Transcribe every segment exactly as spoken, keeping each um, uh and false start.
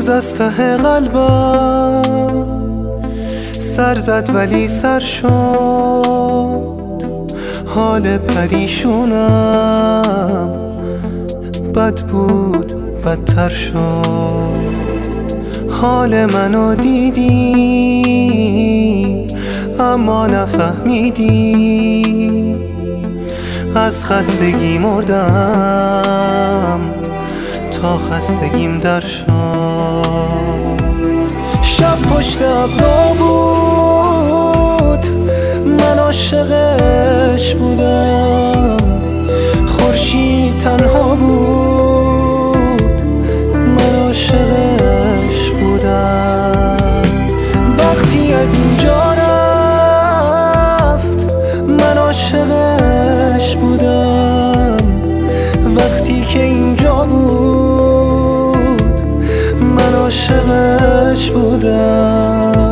باز از ته قلبم سر زد ولی سر شد، حال پریشونم بد بود بدتر شد. حال منو دیدی اما نفهمیدی، از خستگی مردم تا خستگیم در شد. شب پشت ابرا بود من عاشقش بودم، خورشید تنها بود من عاشقش بودم. وقتی از اینجا رفت من عاشقش بودم، وقتی که اینجا بود من عاشقش بودم.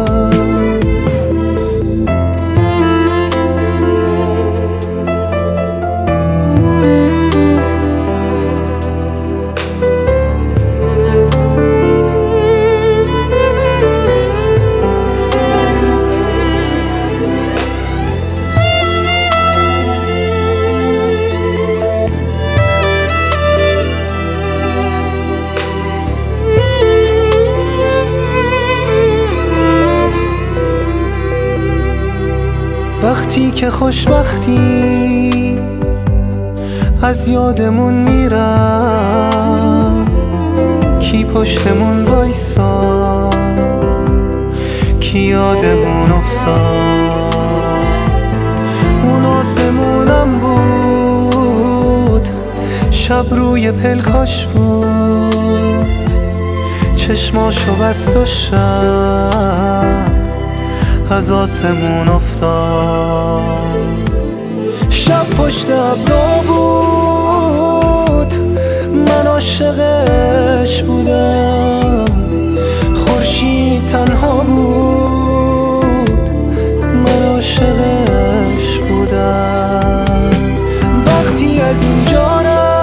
وقتی که خوشبختی از یادمون میرم، کی پشتمون وایسا کی یادمون افتاد. اون آسمونم بود شب روی پلکاش بود، چشماشو بست و شب از آسمون افتاد. شب پشت ابرا بود من عاشقش بودم، خورشید تنها بود من عاشقش بودم. وقتی از اینجا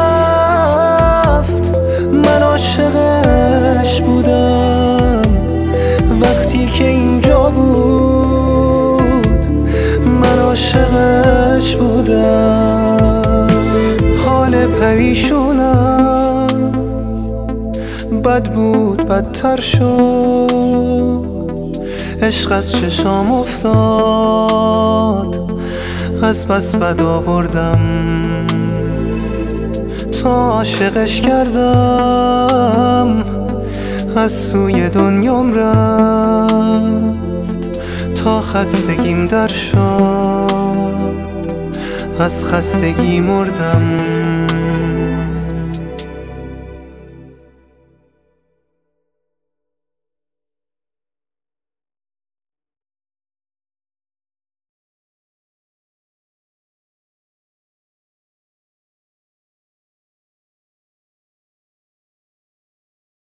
رفت من عاشقش بودم، وقتی که اینجا بود من عاشقش بودم. حال پریشونم بد بود بدتر شد، عشق از چشام افتاد از بس بد آوردم. تا عاشقش کردم از سوی دنیام رفت، تا خستگیم در شد از خستگی مردم.